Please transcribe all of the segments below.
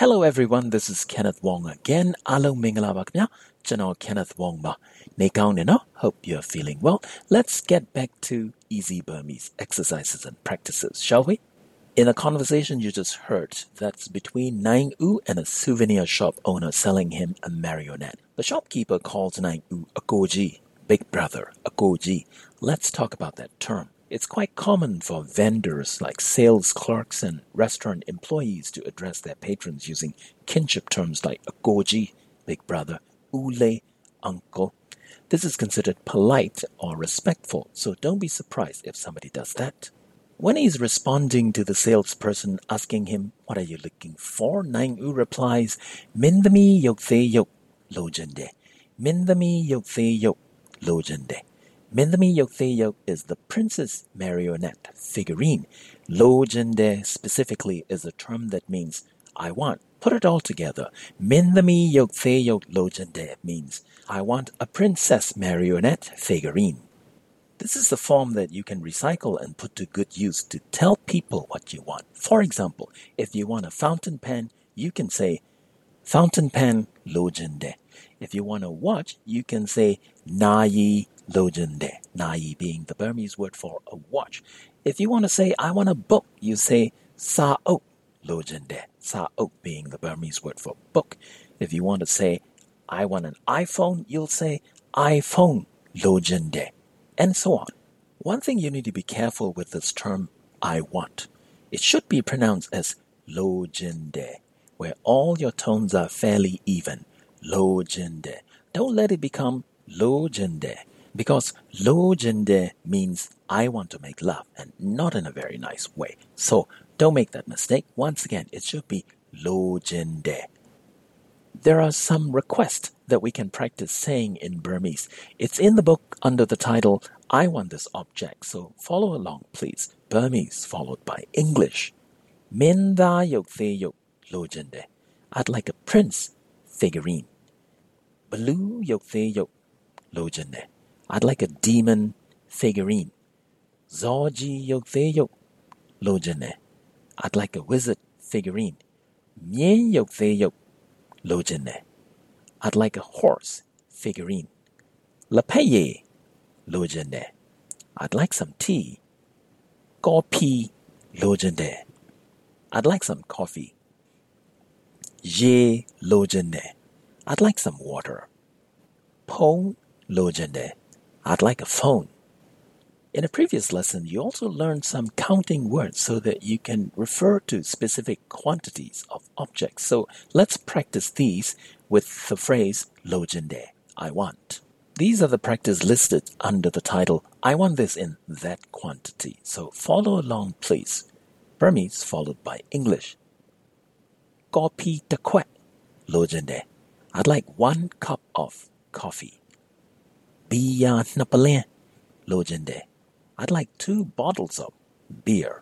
Hello everyone, this is Kenneth Wong again. အားလုံးမင်္ဂလာပါခင်ဗျာ။ကျွန်တော် Kenneth Wong ပါ။နေကောင်းတယ်နော် Hope you're feeling well. Let's get back to easy Burmese exercises and practices, shall we? In the conversation you just heard, that's between Naing U and a souvenir shop owner selling him a marionette. The shopkeeper calls Naing U a goji, big brother, a goji. Let's talk about that term. It's quite common for vendors like sales clerks and restaurant employees to address their patrons using kinship terms like agoji, big brother, ule, uncle. This is considered polite or respectful, so don't be surprised if somebody does that. When he's responding to the salesperson asking him, "What are you looking for?" Naing U replies, "Mindami yokse yok lojende. Mindami yokse yok lojende." Mindami Yoktheyok is the princess marionette figurine. Lojende specifically is a term that means I want. Put it all together. Mindami Yoktheyok Lojende means I want a princess marionette figurine. This is the form that you can recycle and put to good use to tell people what you want. For example, if you want a fountain pen, you can say fountain pen lojende. If you want a watch, you can say nayi lojende, nayi being the Burmese word for a watch. If you want to say I want a book, you say sa'ok lojende, sa'ok being the Burmese word for book. If you want to say I want an iPhone, you'll say iPhone lojende, and so on. One thing you need to be careful with this term I want. It should be pronounced as lojende, where all your tones are fairly even. Lojende. Don't let it become lojende, because lojende means I want to make love and not in a very nice way. So don't make that mistake. Once again, it should be lojende. There are some requests that we can practice saying in Burmese. It's in the book under the title I Want This Object, so follow along please. Burmese followed by English. Minda yokse yok lojende. I'd like a prince figurine. Blue yokse yok lojende. I'd like a demon figurine. Zoji yokse yok lojende. I'd like a wizard figurine. Mien yokse yok lojende. I'd like a horse figurine. Lapeye lojende. I'd like some tea. Kopi lojende. I'd like some coffee. Ye lojende. I'd like some water. Pong lojende. I'd like a phone. In a previous lesson, you also learned some counting words so that you can refer to specific quantities of objects. So let's practice these with the phrase lojende, I want. These are the practice listed under the title I want this in that quantity. So follow along, please. Burmese followed by English. Kopi takwet lojende. I'd like 1 cup of coffee. Biya napalin lojende. I'd like 2 bottles of beer.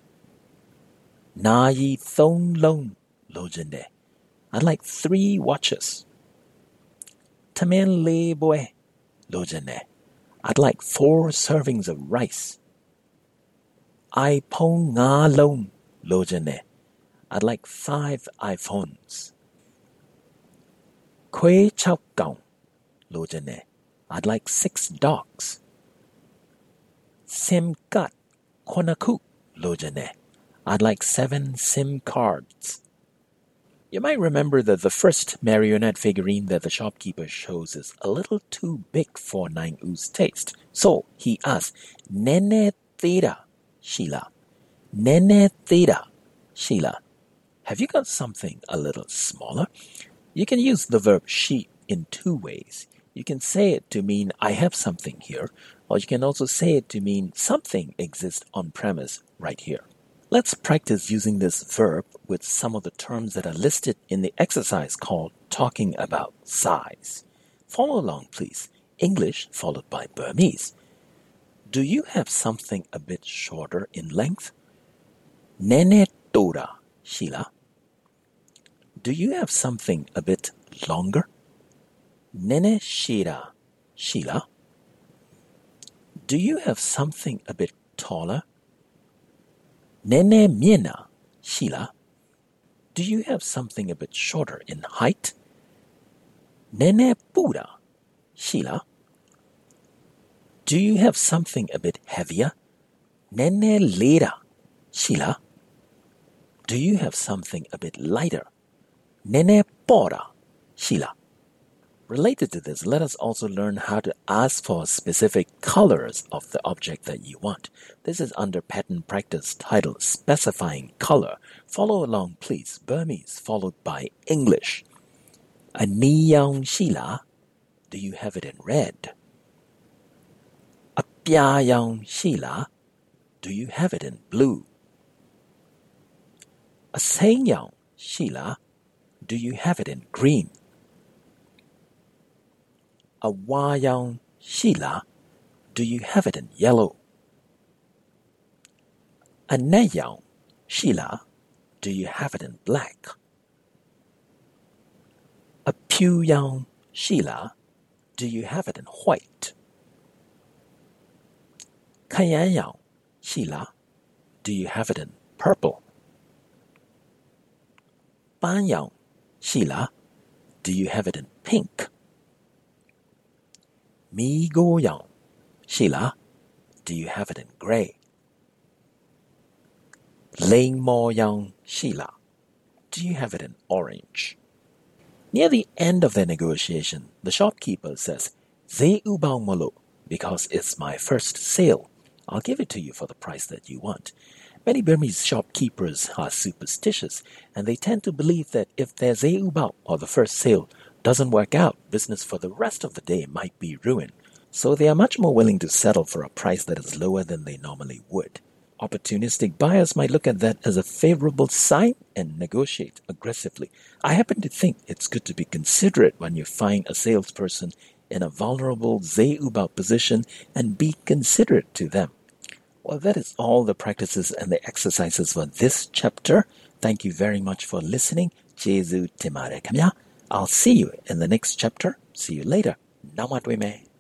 Nayi thong long lojende. I'd like 3 watches. Tamen le boy lojende. I'd like 4 servings of rice. I pong nga long lojende. I'd like 5 iPhones. Kwe chao kaung lojende. I'd like 6 dogs. Sim kat konaku lojende. I'd like 7 SIM cards. You might remember that the first marionette figurine that the shopkeeper shows is a little too big for Naing U's taste. So he asks, Nene theta Sheila. Nene theta Sheila. Have you got something a little smaller? You can use the verb she in 2 ways. You can say it to mean I have something here, or you can also say it to mean something exists on premise right here. Let's practice using this verb with some of the terms that are listed in the exercise called Talking About Size. Follow along, please. English followed by Burmese. Do you have something a bit shorter in length? Nene tora Sheila. Do you have something a bit longer? Nene shira Sheila. Do you have something a bit taller? Nene miena Sheila. Do you have something a bit shorter in height? Nene pura, Sheila. Do you have something a bit heavier? Nene lera, Sheila. Do you have something a bit lighter? Nene pora, Sheila. Related to this, let us also learn how to ask for specific colors of the object that you want. This is under pattern practice titled Specifying Color. Follow along, please. Burmese followed by English. Aniyang Sheila, do you have it in red? Apyayang Sheila, do you have it in blue? Asenyang Sheila, do you have it in green? Awayang Sheila, do you have it in yellow? Anayang Sheila, do you have it in black? Apyuyang Sheila, do you have it in white? Kayayang Sheila, do you have it in purple? Banyang Sheila, do you have it in pink? Migoyang Sheila, do you have it in gray? Lingmoyang Sheila, do you have it in orange? Near the end of the negotiation, the shopkeeper says, Zai ubang molo, because it's my first sale. I'll give it to you for the price that you want. Many Burmese shopkeepers are superstitious, and they tend to believe that if their zai ubao, or the first sale, doesn't work out, business for the rest of the day might be ruined. So they are much more willing to settle for a price that is lower than they normally would. Opportunistic buyers might look at that as a favorable sign and negotiate aggressively. I happen to think it's good to be considerate when you find a salesperson in a vulnerable zai ubao position and be considerate to them. Well, that is all the practices and the exercises for this chapter. Thank you very much for listening. Jesu Timare Kamya. I'll see you in the next chapter. See you later. Namatwe me.